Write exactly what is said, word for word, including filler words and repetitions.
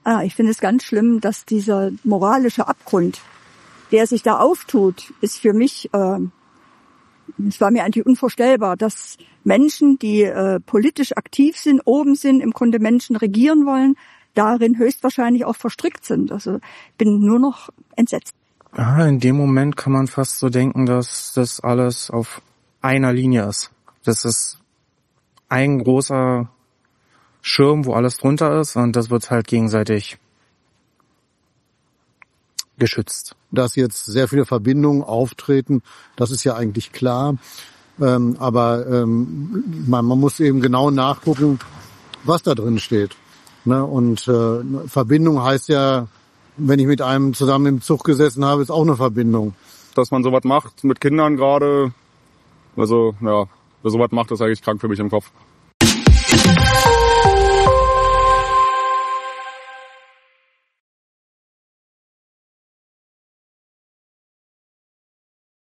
Ah, ich finde es ganz schlimm, dass dieser moralische Abgrund, der sich da auftut, ist für mich, äh, es war mir eigentlich unvorstellbar, dass Menschen, die äh, politisch aktiv sind, oben sind, im Grunde Menschen regieren wollen, darin höchstwahrscheinlich auch verstrickt sind. Also bin nur noch entsetzt. Ja, in dem Moment kann man fast so denken, dass das alles auf einer Linie ist. Das ist ein großer Schirm, wo alles drunter ist, und das wird halt gegenseitig geschützt. Dass jetzt sehr viele Verbindungen auftreten, das ist ja eigentlich klar. Ähm, aber ähm, man, man muss eben genau nachgucken, was da drin steht. Ne? Und äh, Verbindung heißt ja, wenn ich mit einem zusammen im Zug gesessen habe, ist auch eine Verbindung. Dass man sowas macht mit Kindern gerade, also ja, wer sowas macht, ist eigentlich krank für mich im Kopf.